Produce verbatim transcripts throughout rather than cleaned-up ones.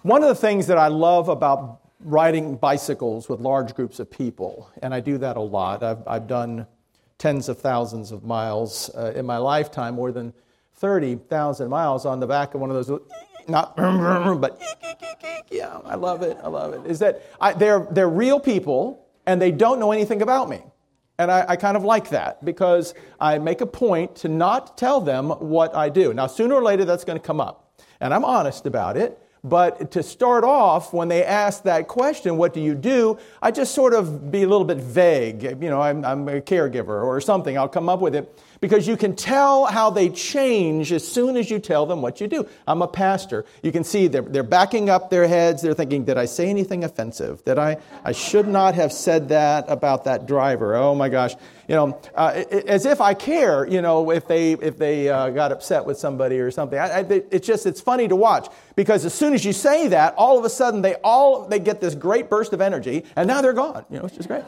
One of the things that I love about riding bicycles with large groups of people, and I do that a lot. I've, I've done tens of thousands of miles uh, in my lifetime, more than thirty thousand miles on the back of one of those, not but yeah, I love it, I love it, is that I, they're, they're real people and they don't know anything about me. And I, I kind of like that because I make a point to not tell them what I do. Now, sooner or later, that's going to come up. And I'm honest about it. But to start off, when they ask that question, what do you do? I just sort of be a little bit vague. You know, I'm, I'm a caregiver or something. I'll come up with it. Because you can tell how they change as soon as you tell them what you do. I'm a pastor. You can see they're, they're backing up their heads. They're thinking, did I say anything offensive? Did I, I should not have said that about that driver. Oh my gosh. You know, uh, it, as if I care, you know, if they if they uh, got upset with somebody or something. I, I, it's just, it's funny to watch. Because as soon as you say that, all of a sudden they all, they get this great burst of energy and now they're gone. You know, it's just great.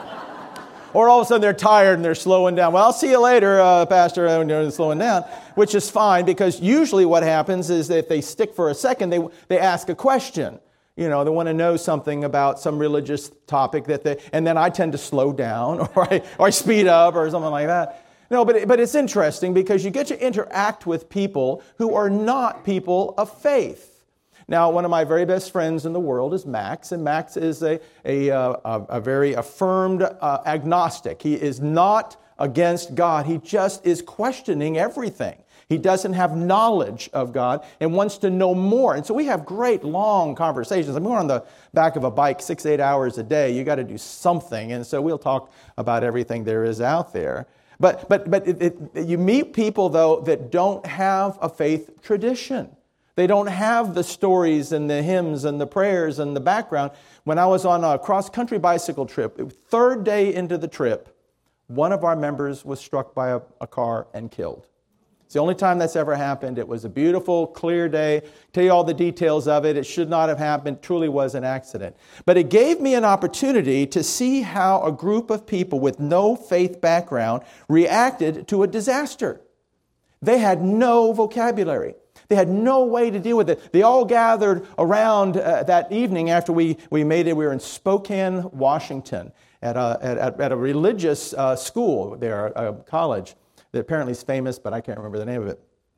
Or all of a sudden they're tired and they're slowing down. Well, I'll see you later, uh, Pastor, and they're slowing down, which is fine because usually what happens is that if they stick for a second, they they ask a question. You know, they want to know something about some religious topic that they, and then I tend to slow down or I, or I speed up or something like that. No, but, but it's interesting because you get to interact with people who are not people of faith. Now, one of my very best friends in the world is Max, and Max is a, a, a, a very affirmed uh, agnostic. He is not against God. He just is questioning everything. He doesn't have knowledge of God and wants to know more. And so we have great, long conversations. I mean, we're on the back of a bike six, eight hours a day. You got to do something. And so we'll talk about everything there is out there. But, but, but it, it, you meet people, though, that don't have a faith tradition. They don't have the stories and the hymns and the prayers and the background. When I was on a cross-country bicycle trip, third day into the trip, one of our members was struck by a, a car and killed. It's the only time that's ever happened. It was a beautiful, clear day. Tell you all the details of it. It should not have happened. It truly was an accident. But it gave me an opportunity to see how a group of people with no faith background reacted to a disaster. They had no vocabulary. They had no way to deal with it. They all gathered around uh, that evening after we, we made it. We were in Spokane, Washington, at a, at, at a religious uh, school there, a college that apparently is famous, but I can't remember the name of it.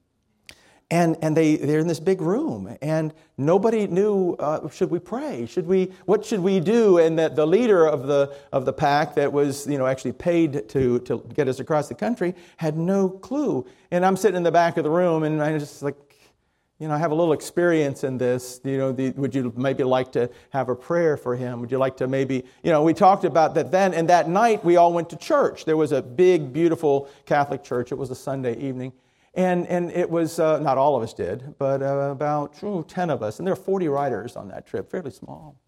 And and they, they're in this big room, and nobody knew, uh, should we pray? Should we, what should we do? And that the leader of the of the pack that was, you know, actually paid to, to get us across the country had no clue. And I'm sitting in the back of the room, and I just like, you know, I have a little experience in this. You know, the, would you maybe like to have a prayer for him? Would you like to maybe, you know, we talked about that then. And that night we all went to church. There was a big, beautiful Catholic church. It was a Sunday evening. And and it was, uh, not all of us did, but uh, about ooh, ten of us. And there were forty riders on that trip, fairly small.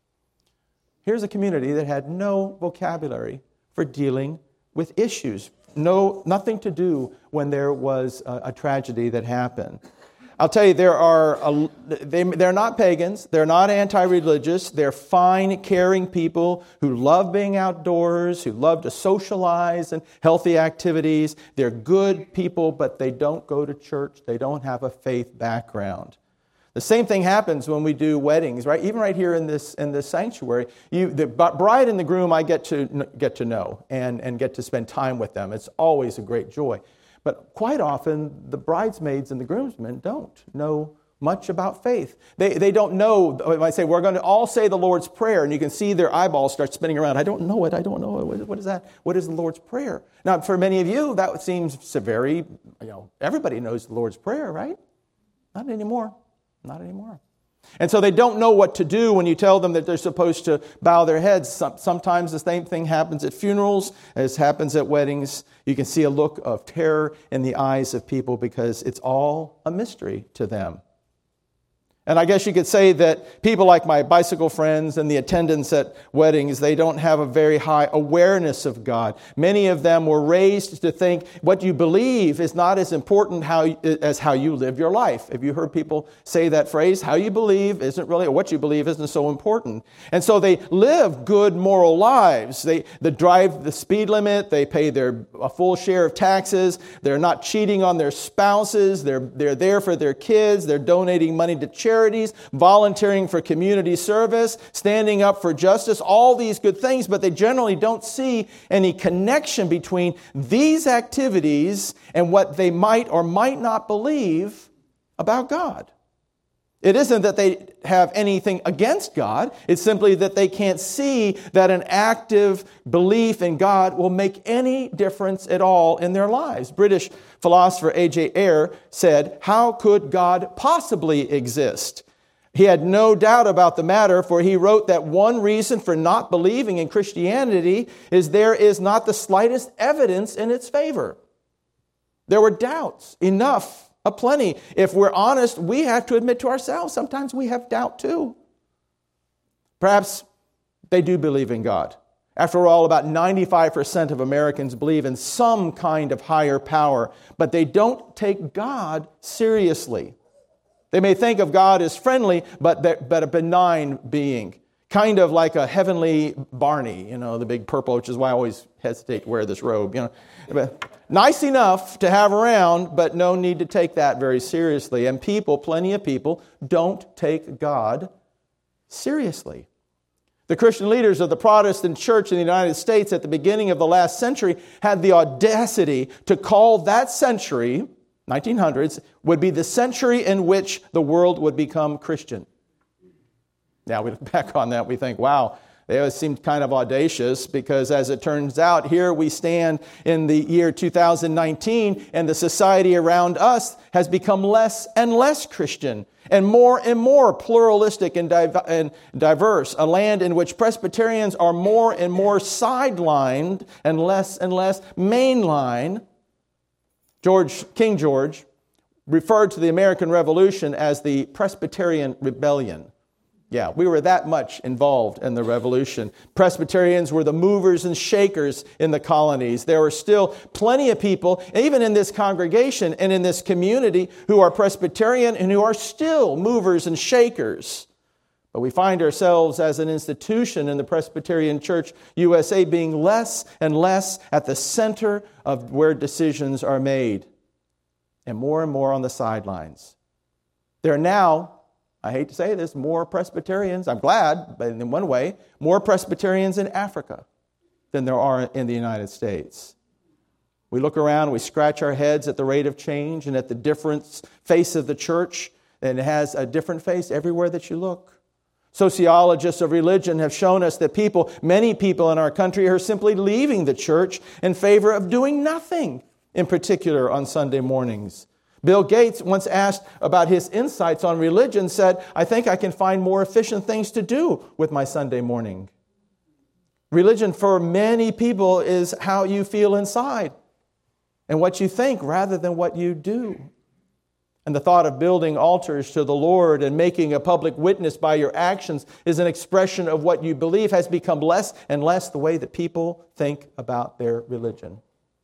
Here's a community that had no vocabulary for dealing with issues. No, nothing to do when there was a, a tragedy that happened. I'll tell you, there are a, they, they're not pagans, they're not anti-religious, they're fine, caring people who love being outdoors, who love to socialize and healthy activities. They're good people, but they don't go to church. They don't have a faith background. The same thing happens when we do weddings, right? Even right here in this in this sanctuary, you, the bride and the groom, I get to get to know and, and get to spend time with them. It's always a great joy. But quite often, the bridesmaids and the groomsmen don't know much about faith. They they don't know. When I say, we're going to all say the Lord's Prayer, and you can see their eyeballs start spinning around. I don't know it. I don't know it. What is that? What is the Lord's Prayer? Now, for many of you, that seems very, you know, everybody knows the Lord's Prayer, right? Not anymore. Not anymore. And so they don't know what to do when you tell them that they're supposed to bow their heads. Sometimes the same thing happens at funerals as happens at weddings. You can see a look of terror in the eyes of people because it's all a mystery to them. And I guess you could say that people like my bicycle friends and the attendants at weddings, they don't have a very high awareness of God. Many of them were raised to think what you believe is not as important how, as how you live your life. Have you heard people say that phrase? How you believe isn't really, or what you believe isn't so important. And so they live good moral lives. They, they drive the speed limit. They pay their a full share of taxes. They're not cheating on their spouses. They're, they're there for their kids. They're donating money to charity. charities, volunteering for community service, standing up for justice, all these good things, but they generally don't see any connection between these activities and what they might or might not believe about God. It isn't that they have anything against God. It's simply that they can't see that an active belief in God will make any difference at all in their lives. British philosopher A J Ayer said, "How could God possibly exist?" He had no doubt about the matter, for he wrote that one reason for not believing in Christianity is there is not the slightest evidence in its favor. There were doubts, enough. Plenty. If we're honest, we have to admit to ourselves, sometimes we have doubt too. Perhaps they do believe in God. After all, about ninety-five percent of Americans believe in some kind of higher power, but they don't take God seriously. They may think of God as friendly, but, but a benign being. Kind of like a heavenly Barney, you know, the big purple, which is why I always hesitate to wear this robe, you know. But nice enough to have around, but no need to take that very seriously. And people, plenty of people, don't take God seriously. The Christian leaders of the Protestant church in the United States at the beginning of the last century had the audacity to call that century, nineteen hundreds, would be the century in which the world would become Christian. Now we look back on that, we think, wow, they always seemed kind of audacious, because as it turns out, here we stand in the year two thousand nineteen, and the society around us has become less and less Christian, and more and more pluralistic and, div- and diverse, a land in which Presbyterians are more and more sidelined and less and less mainline. George King George referred to the American Revolution as the Presbyterian Rebellion. Yeah, we were that much involved in the Revolution. Presbyterians were the movers and shakers in the colonies. There were still plenty of people, even in this congregation and in this community, who are Presbyterian and who are still movers and shakers. But we find ourselves as an institution in the Presbyterian Church U S A being less and less at the center of where decisions are made, and more and more on the sidelines. There are now, I hate to say this, more Presbyterians, I'm glad, but in one way, more Presbyterians in Africa than there are in the United States. We look around, we scratch our heads at the rate of change and at the different face of the church, and it has a different face everywhere that you look. Sociologists of religion have shown us that people, many people in our country, are simply leaving the church in favor of doing nothing in particular on Sunday mornings. Bill Gates, once asked about his insights on religion, said, "I think I can find more efficient things to do with my Sunday morning." Religion for many people is how you feel inside and what you think rather than what you do. And the thought of building altars to the Lord and making a public witness by your actions is an expression of what you believe has become less and less the way that people think about their religion.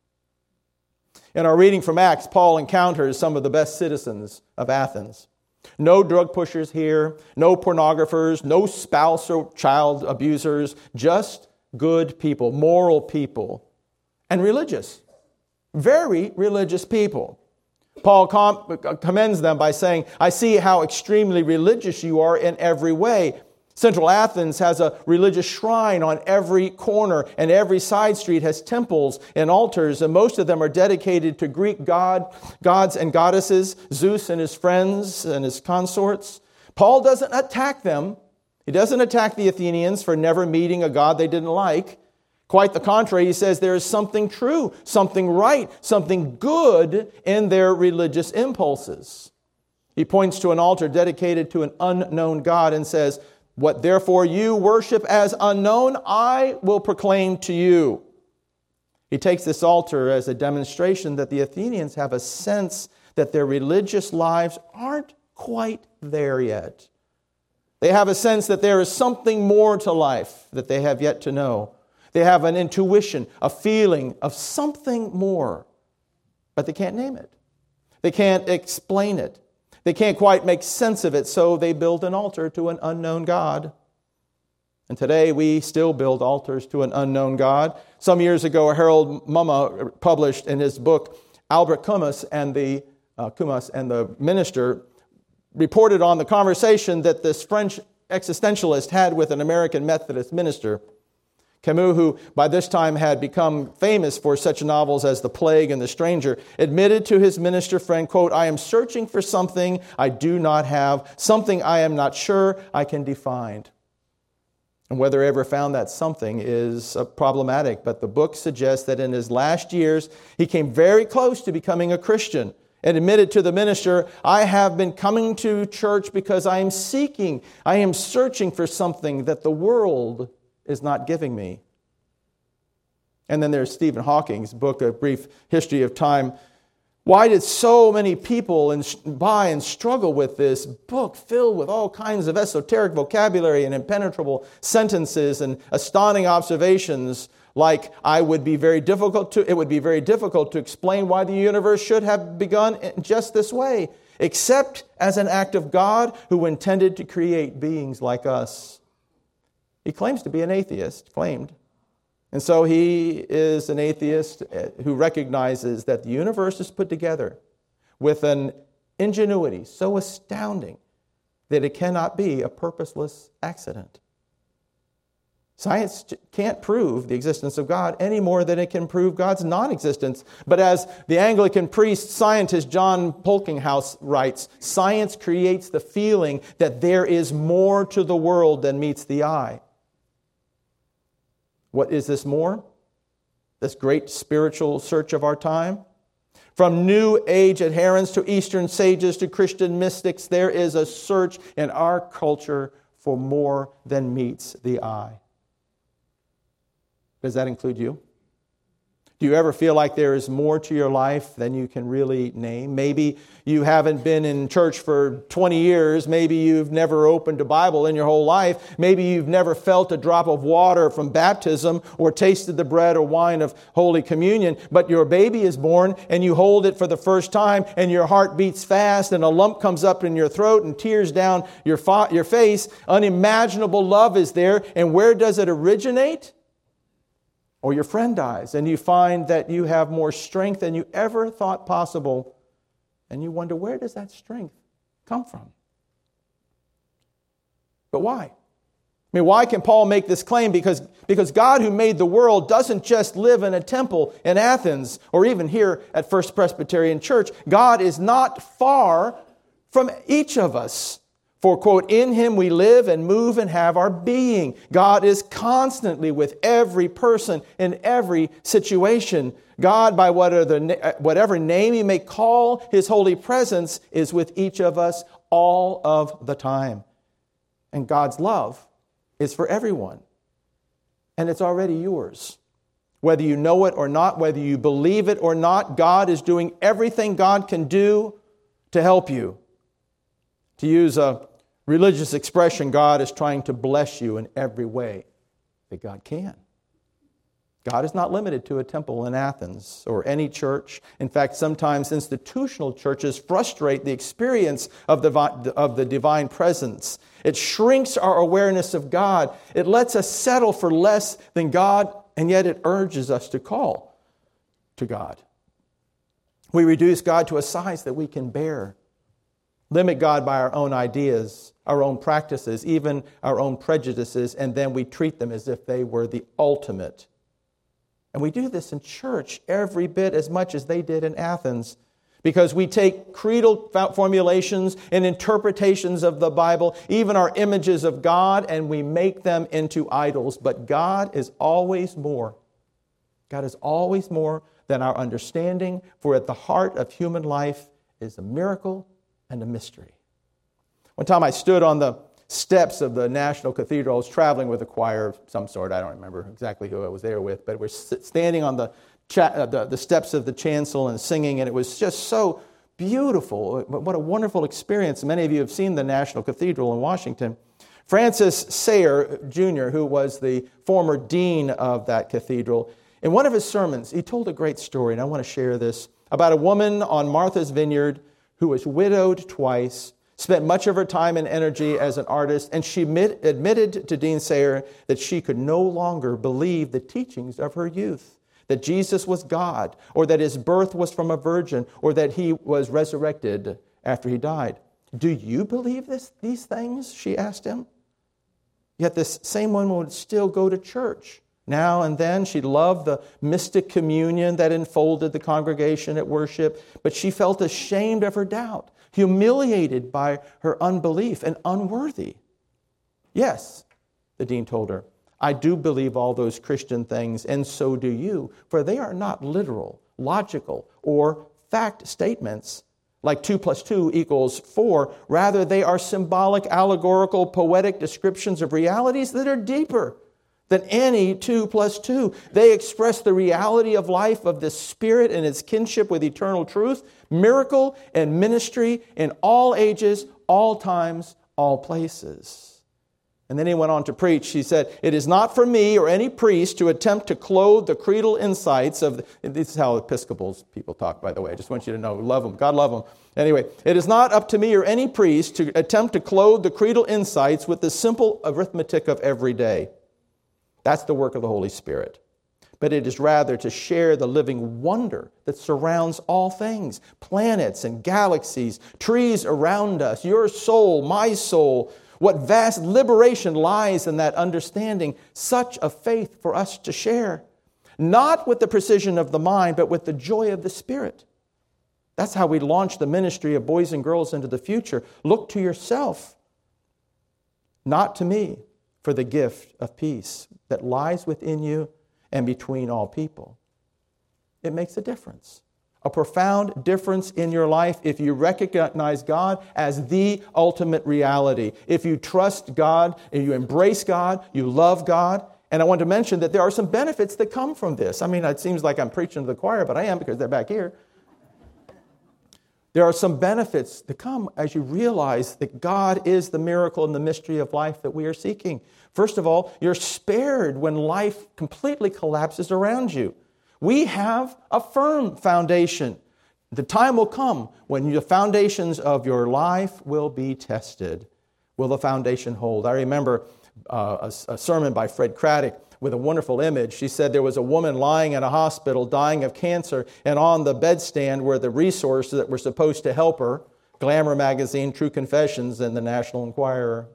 In our reading from Acts, Paul encounters some of the best citizens of Athens. No drug pushers here, no pornographers, no spouse or child abusers, just good people, moral people, and religious, very religious people. Paul com- commends them by saying, "I see how extremely religious you are in every way." Central Athens has a religious shrine on every corner, and every side street has temples and altars, and most of them are dedicated to Greek god, gods and goddesses, Zeus and his friends and his consorts. Paul doesn't attack them. He doesn't attack the Athenians for never meeting a god they didn't like. Quite the contrary, he says there is something true, something right, something good in their religious impulses. He points to an altar dedicated to an unknown God and says, "What therefore you worship as unknown, I will proclaim to you." He takes this altar as a demonstration that the Athenians have a sense that their religious lives aren't quite there yet. They have a sense that there is something more to life that they have yet to know. They have an intuition, a feeling of something more, but they can't name it. They can't explain it. They can't quite make sense of it, so they build an altar to an unknown God. And today we still build altars to an unknown God. Some years ago, Harold Mumma published in his book, Albert Cumas and the uh, Cumas and the Minister, reported on the conversation that this French existentialist had with an American Methodist minister. Camus, who by this time had become famous for such novels as The Plague and The Stranger, admitted to his minister friend, quote, "I am searching for something I do not have, something I am not sure I can define." And whether he ever found that something is uh, problematic, but the book suggests that in his last years, he came very close to becoming a Christian and admitted to the minister, "I have been coming to church because I am seeking, I am searching for something that the world is not giving me." And then there's Stephen Hawking's book, A Brief History of Time. Why did so many people buy and struggle with this book filled with all kinds of esoteric vocabulary and impenetrable sentences and astounding observations like I would be very difficult to, it would be very difficult to explain why the universe should have begun just this way, except as an act of God who intended to create beings like us. He claims to be an atheist, claimed. And so he is an atheist who recognizes that the universe is put together with an ingenuity so astounding that it cannot be a purposeless accident. Science can't prove the existence of God any more than it can prove God's non-existence. But as the Anglican priest scientist John Polkinghouse writes, science creates the feeling that there is more to the world than meets the eye. What is this more? This great spiritual search of our time? From New Age adherents to Eastern sages to Christian mystics, there is a search in our culture for more than meets the eye. Does that include you? Do you ever feel like there is more to your life than you can really name? Maybe you haven't been in church for twenty years. Maybe you've never opened a Bible in your whole life. Maybe you've never felt a drop of water from baptism or tasted the bread or wine of Holy Communion. But your baby is born and you hold it for the first time and your heart beats fast and a lump comes up in your throat and tears down your, fa- your face. Unimaginable love is there. And where does it originate? Or your friend dies and you find that you have more strength than you ever thought possible. And you wonder, where does that strength come from? But why? I mean, why can Paul make this claim? Because, because God who made the world doesn't just live in a temple in Athens or even here at First Presbyterian Church. God is not far from each of us. For, quote, in Him we live and move and have our being. God is constantly with every person in every situation. God, by whatever name He may call His holy presence, is with each of us all of the time. And God's love is for everyone. And it's already yours. Whether you know it or not, whether you believe it or not, God is doing everything God can do to help you. To use a religious expression, God is trying to bless you in every way that God can. God is not limited to a temple in Athens or any church. In fact, sometimes institutional churches frustrate the experience of the, of the divine presence. It shrinks our awareness of God. It lets us settle for less than God, and yet it urges us to call to God. We reduce God to a size that we can bear. Limit God by our own ideas, our own practices, even our own prejudices, and then we treat them as if they were the ultimate. And we do this in church every bit as much as they did in Athens, because we take creedal formulations and interpretations of the Bible, even our images of God, and we make them into idols. But God is always more. God is always more than our understanding, for at the heart of human life is a miracle and a mystery. One time I stood on the steps of the National Cathedral. I was traveling with a choir of some sort. I don't remember exactly who I was there with, but we're standing on the, cha- uh, the, the steps of the chancel and singing, and it was just so beautiful. What a wonderful experience. Many of you have seen the National Cathedral in Washington. Francis Sayer, Junior, who was the former dean of that cathedral, in one of his sermons, he told a great story, and I want to share this, about a woman on Martha's Vineyard who was widowed twice, spent much of her time and energy as an artist, and she admit, admitted to Dean Sayer that she could no longer believe the teachings of her youth, that Jesus was God, or that His birth was from a virgin, or that He was resurrected after He died. Do you believe this, these things? She asked him. Yet this same woman would still go to church. Now and then she loved the mystic communion that enfolded the congregation at worship, but she felt ashamed of her doubt, humiliated by her unbelief, and unworthy. Yes, the dean told her, I do believe all those Christian things, and so do you, for they are not literal, logical, or fact statements like two plus two equals four. Rather, they are symbolic, allegorical, poetic descriptions of realities that are deeper than any two plus two. They express the reality of life of the Spirit and its kinship with eternal truth, miracle and ministry in all ages, all times, all places. And then he went on to preach. He said, it is not for me or any priest to attempt to clothe the creedal insights of, the, this is how Episcopals people talk, by the way. I just want you to know, love them. God love them. Anyway, it is not up to me or any priest to attempt to clothe the creedal insights with the simple arithmetic of every day. That's the work of the Holy Spirit. But it is rather to share the living wonder that surrounds all things, planets and galaxies, trees around us, your soul, my soul. What vast liberation lies in that understanding, such a faith for us to share. Not with the precision of the mind, but with the joy of the Spirit. That's how we launch the ministry of boys and girls into the future. Look to yourself, not to me, for the gift of peace that lies within you and between all people. It makes a difference. A profound difference in your life if you recognize God as the ultimate reality. If you trust God and you embrace God, you love God. And I want to mention that there are some benefits that come from this. I mean, it seems like I'm preaching to the choir, but I am because they're back here. There are some benefits that come as you realize that God is the miracle and the mystery of life that we are seeking. First of all, you're spared when life completely collapses around you. We have a firm foundation. The time will come when the foundations of your life will be tested. Will the foundation hold? I remember uh, a, a sermon by Fred Craddock with a wonderful image. She said there was a woman lying in a hospital dying of cancer, and on the bedstand were the resources that were supposed to help her: Glamour magazine, True Confessions, and the National Enquirer.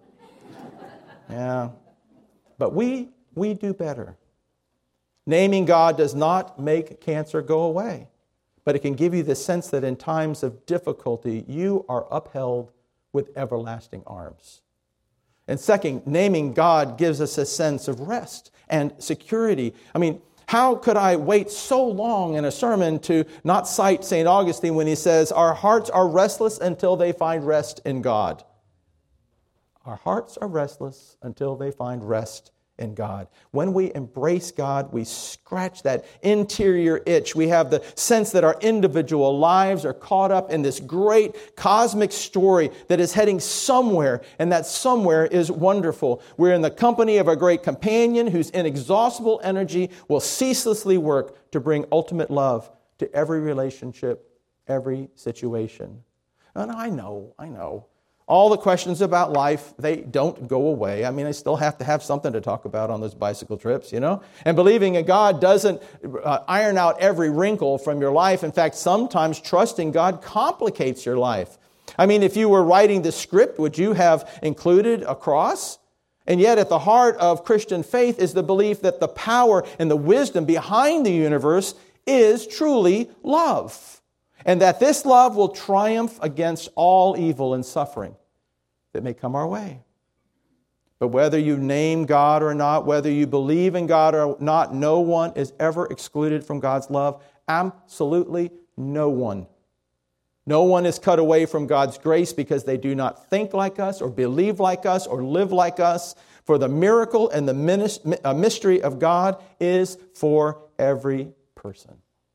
Yeah. But we we do better. Naming God does not make cancer go away, but it can give you the sense that in times of difficulty, you are upheld with everlasting arms. And second, naming God gives us a sense of rest and security. I mean, how could I wait so long in a sermon to not cite Saint Augustine when he says, our hearts are restless until they find rest in God. Our hearts are restless until they find rest in God. When we embrace God, we scratch that interior itch. We have the sense that our individual lives are caught up in this great cosmic story that is heading somewhere, and that somewhere is wonderful. We're in the company of a great companion whose inexhaustible energy will ceaselessly work to bring ultimate love to every relationship, every situation. And I know, I know. All the questions about life, they don't go away. I mean, I still have to have something to talk about on those bicycle trips, you know? And believing in God doesn't uh, iron out every wrinkle from your life. In fact, sometimes trusting God complicates your life. I mean, if you were writing the script, would you have included a cross? And yet at the heart of Christian faith is the belief that the power and the wisdom behind the universe is truly love. And that this love will triumph against all evil and suffering that may come our way. But whether you name God or not, whether you believe in God or not, no one is ever excluded from God's love. Absolutely no one. No one is cut away from God's grace because they do not think like us or believe like us or live like us. For the miracle and the mystery of God is for every person.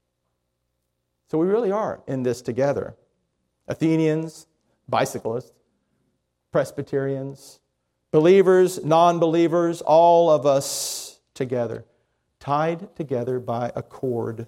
So we really are in this together. Athenians, bicyclists, Presbyterians, believers, non-believers, all of us together, tied together by a cord.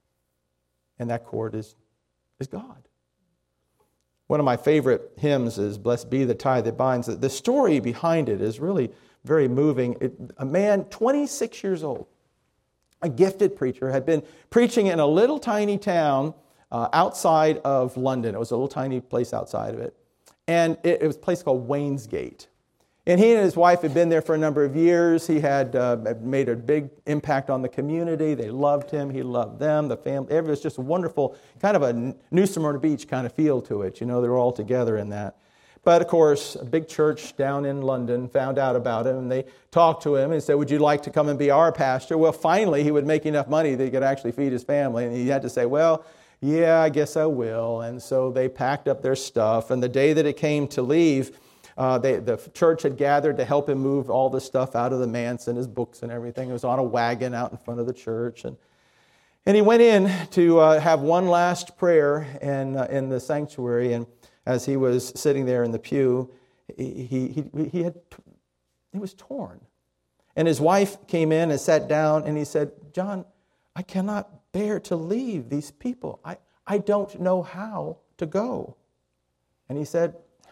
And that cord is, is God. One of my favorite hymns is Blessed Be the Tie That Binds. The story behind it is really very moving. It, a man, twenty-six years old, a gifted preacher, had been preaching in a little tiny town uh, outside of London. It was a little tiny place outside of it. And it, it was a place called Waynesgate. And he and his wife had been there for a number of years. He had uh, made a big impact on the community. They loved him. He loved them, the family. It was just a wonderful, kind of a New Smyrna Beach kind of feel to it. You know, they were all together in that. But, of course, a big church down in London found out about him, and they talked to him and said, would you like to come and be our pastor? Well, finally, he would make enough money that he could actually feed his family. And he had to say, well, yeah, I guess I will. And so they packed up their stuff. And the day that it came to leave, uh, they, the church had gathered to help him move all the stuff out of the manse and his books and everything. It was on a wagon out in front of the church. And and he went in to uh, have one last prayer in, uh, in the sanctuary. And as he was sitting there in the pew, he, he, he, had, he was torn. And his wife came in and sat down, and he said, John, I cannot bear to leave these people. I, I don't know how to go. And he said,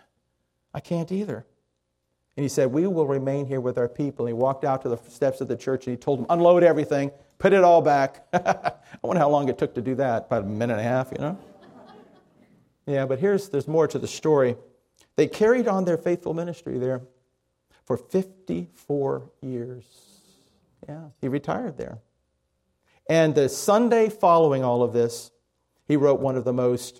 I can't either. And he said, we will remain here with our people. And he walked out to the steps of the church, and he told them, unload everything, put it all back. I wonder how long it took to do that, about a minute and a half, you know? Yeah, but here's there's more to the story. They carried on their faithful ministry there for fifty-four years. Yeah, he retired there. And the Sunday following all of this, he wrote one of the most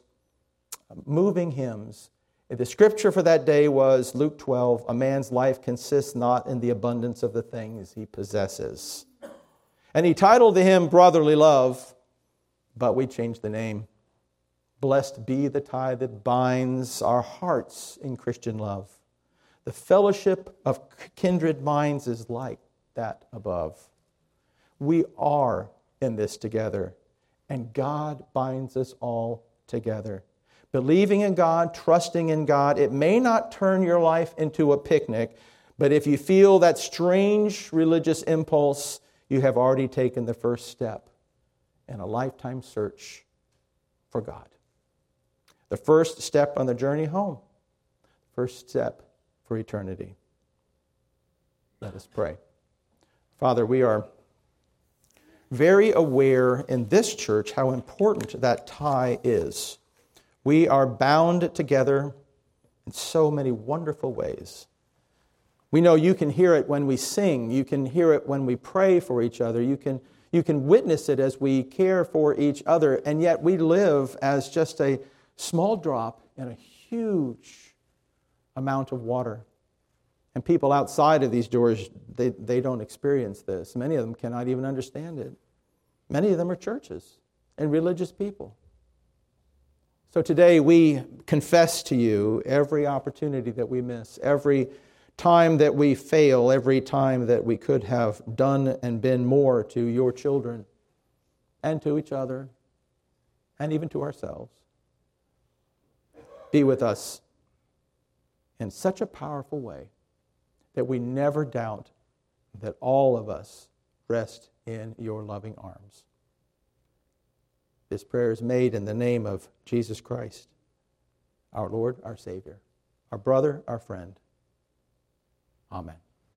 moving hymns. The scripture for that day was Luke twelve, a man's life consists not in the abundance of the things he possesses. And he titled the hymn Brotherly Love, but we changed the name. Blessed be the tie that binds our hearts in Christian love. The fellowship of kindred minds is like that above. We are in this together, and God binds us all together. Believing in God, trusting in God, it may not turn your life into a picnic, but if you feel that strange religious impulse, you have already taken the first step in a lifetime search for God. The first step on the journey home. First step for eternity. Let us pray. Father, we are very aware in this church how important that tie is. We are bound together in so many wonderful ways. We know you can hear it when we sing. You can hear it when we pray for each other. You can, you can witness it as we care for each other. And yet we live as just a small drop in a huge amount of water. And people outside of these doors, they, they don't experience this. Many of them cannot even understand it. Many of them are churches and religious people. So today we confess to you every opportunity that we miss, every time that we fail, every time that we could have done and been more to your children and to each other and even to ourselves. Be with us in such a powerful way that we never doubt that all of us rest in your loving arms. This prayer is made in the name of Jesus Christ, our Lord, our Savior, our brother, our friend. Amen.